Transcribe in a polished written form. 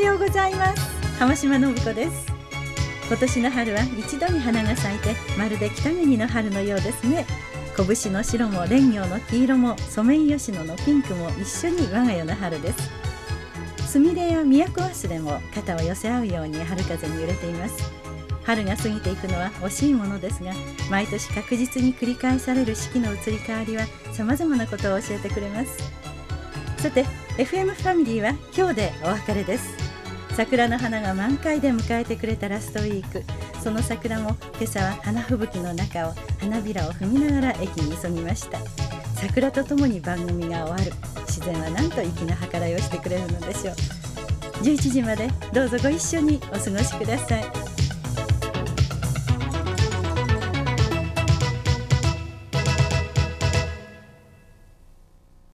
ようございます。浜島信子です。今年の春は一度に花が咲いて、まるで北国の春のようですね。拳の白も蓮葉の黄色もソメイヨシノのピンクも一緒に我が世の春です。スミレや都忘れも肩を寄せ合うように春風に揺れています。春が過ぎていくのは惜しいものですが、毎年確実に繰り返される四季の移り変わりは様々なことを教えてくれます。さて FM ファミリーは今日でお別れです。桜の花が満開で迎えてくれたラストウィーク、その桜も今朝は花吹雪の中を花びらを踏みながら駅に急ぎました。桜とともに番組が終わる。自然はなんと粋な計らいをしてくれるのでしょう。11時までどうぞご一緒にお過ごしください。